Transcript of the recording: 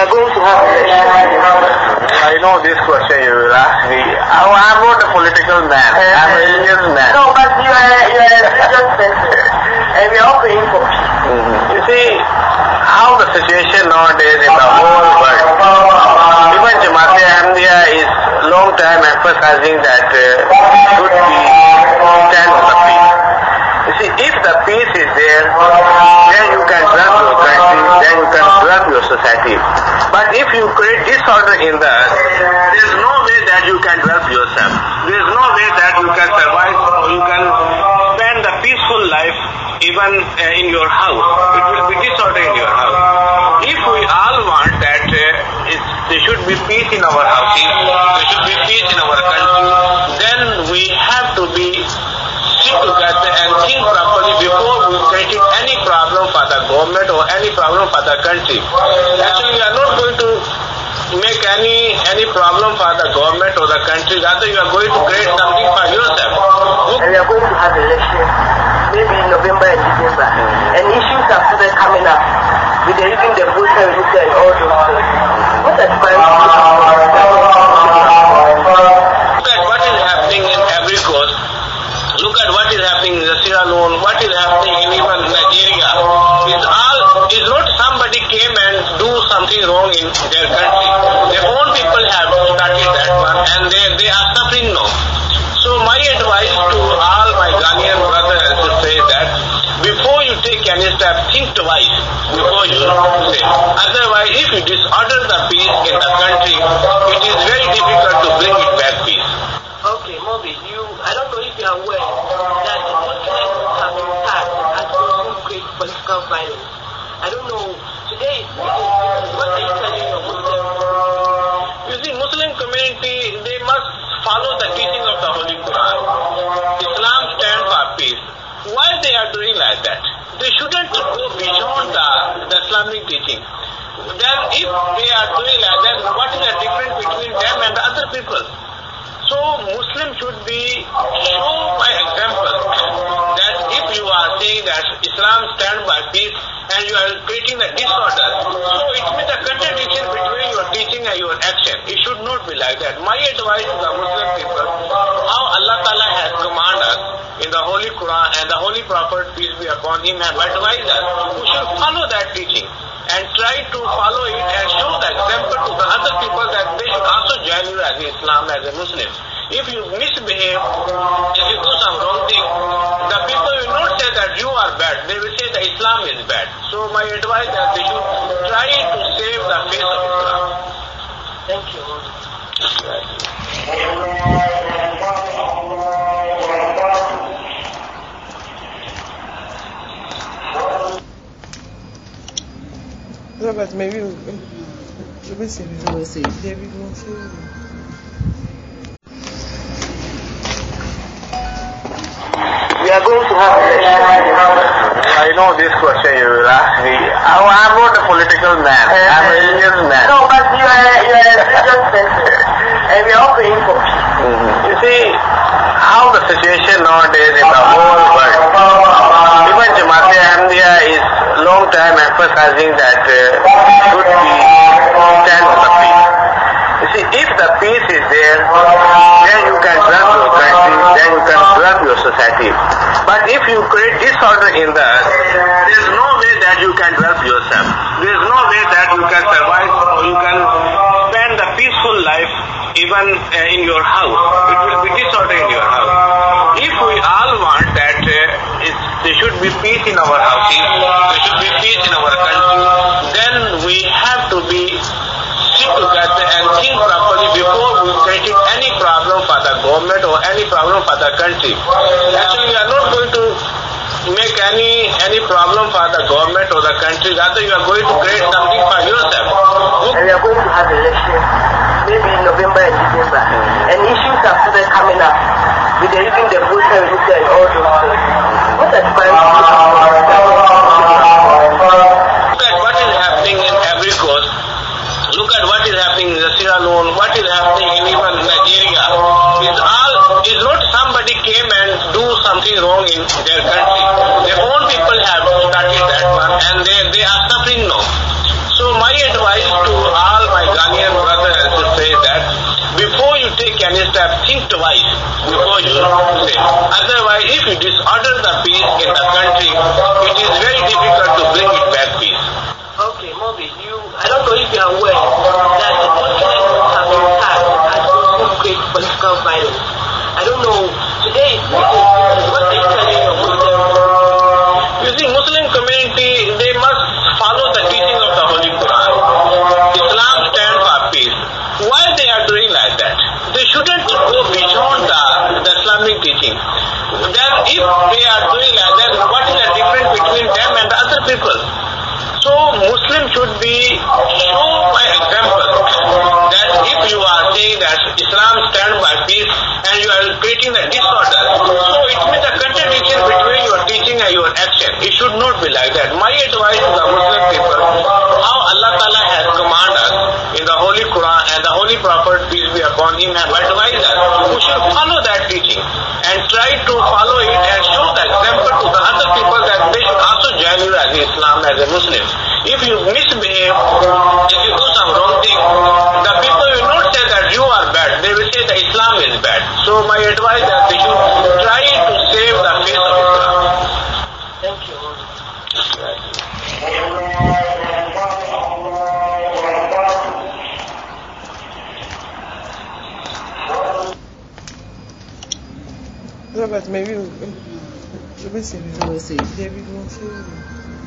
are going to have elections. I know this question you will ask me. I'm not a political man. I'm a religious man. No, but you are a religious person. And we are all praying for peace. You see how the situation nowadays in the whole world. Even Jamaat-e Ahmadiyya is long time emphasizing that should be stand for the peace. You see, if the peace is there, then you can run your country, then you can run your society. But if you create disorder in that, there is no way that you can help yourself. There is no way that you can survive or you can spend a peaceful life even in your house. It will be disorder in your house. If we all want that there should be peace in our houses, there should be peace in our country, then we have to be sit together and think properly before we create any problem for the government or any problem for the country. Actually, we are not going to make any problem for the government or the country. Rather, you are going to create something for yourself. And we are going to have elections, maybe in November and December. And issues have started coming up with even the voter register and all those things. What advice do you have? Look at what is happening in every coast. Look at what is happening in Sierra Leone, what is happening in even Nigeria. It's not somebody came and do something wrong in their country. Their own people have started that one and they are suffering now. So my advice to all my Ghanaian brothers is to say that before you take any step, think twice before you say. Otherwise, if you disorder the peace in the country, it is very difficult to bring it back peace. Okay, Moby, I don't know if you are aware that the Muslims have been tagged as those who create political violence. I don't know, today, what are you telling your Muslims? You see, Muslim community, they must follow the teaching of the Holy Quran. Islam stands for peace. Why they are doing like that? They shouldn't go beyond the Islamic teaching. Then if they are doing like that, what is the difference between them and the other people? So Muslims should be shown by example that if you are saying that Islam stands by peace and you are creating a disorder, so it means a contradiction between your teaching and your action. It should not be like that. My advice to the Muslim people, how Allah Ta'ala has commanded us in the Holy Quran and the Holy Prophet, peace be upon him, have advised us, we should follow that teaching and try to follow it and show the example to the other people that they should also join you as Islam, as a Muslim. If you misbehave, if you do some wrong thing, the people will not say that you are bad. They will say that Islam is bad. So my advice is that they should try to save the face of Islam. Thank you. Robert, maybe we will see. David will see. We are going to have elections. I know this question you will ask me. I'm not a political man. I'm a religious man. No, but you are a religious person. And we are all praying for peace. You see how the situation nowadays in the whole world. Even Jamaat-e Ahmadiyya is long time emphasizing that should be stand for the peace. You see, if the peace is there, then you can run your country, then you can run your society. But if you create disorder in that, there is no way that you can help yourself. There is no way that you can survive or you can spend a peaceful life even in your house. It will be disorder in your house. If we all want that there should be peace in our houses, there should be peace in our country, then we have to be sit together and think properly before we create any problem for the government or any problem for the country. Actually, we are not going to make any problem for the government or the country. Rather, you are going to create something for yourself. And we are going to have elections, maybe in November and December. And issues have started coming up with even the voter register and all those things. What advice do you have? Look at what is happening in every coast. Look at what is happening in Sierra Leone, what is happening in even Nigeria. It's not somebody came and do something wrong in their country. Their own people have started that one and they are suffering now. So my advice to twice before you say. Otherwise, if you disorder the peace in the country, it is very difficult to bring it back peace. Okay, Mobi, I don't know if you are aware that the Muslims have been tagged as those who create political violence. I don't know, today, what are you telling your Muslims? You see, Muslim community, they must follow the teaching of the Holy Quran. Islam stands for peace. Why they are doing like that? They shouldn't go beyond the Islamic teaching. Then if they are doing like that, what is the difference between them and the other people? So Muslims should be shown by example that if you are saying that Islam stands by peace and you are creating a disorder, so it means a contradiction between your teaching and your action. It should not be like that. My advice to the Muslim people, how Allah Ta'ala has commanded us in the Holy Quran and the Holy Prophet, peace be upon him, have advised us, we should follow that teaching and try to follow it and show the example to the other people that they should also join you as Islam, as a Muslim. If you misbehave, if you do some wrong thing, the people will not say that you are bad. They will say that Islam is bad. So my advice is that they should try to save the face of Islam. Thank you. Robert, maybe we'll see. David won't say.